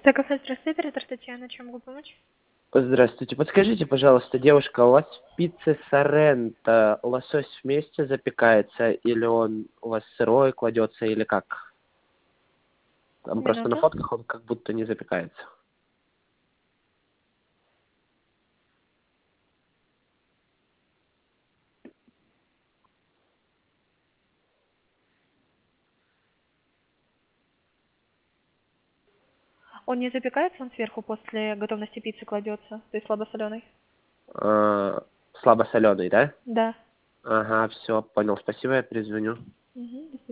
Так, здравствуйте, оператор Татьяна, чем могу помочь? Здравствуйте. Подскажите, пожалуйста, девушка, у вас в пицце Сорренто лосось вместе запекается, или он у вас сырой кладется, или как? Там просто на Минуту. фотках он как будто не запекается. Он не запекается, он сверху после готовности пиццы кладется, то есть слабосоленый? Слабосоленый, да? Да. Ага, все, понял. Спасибо, я перезвоню. Угу.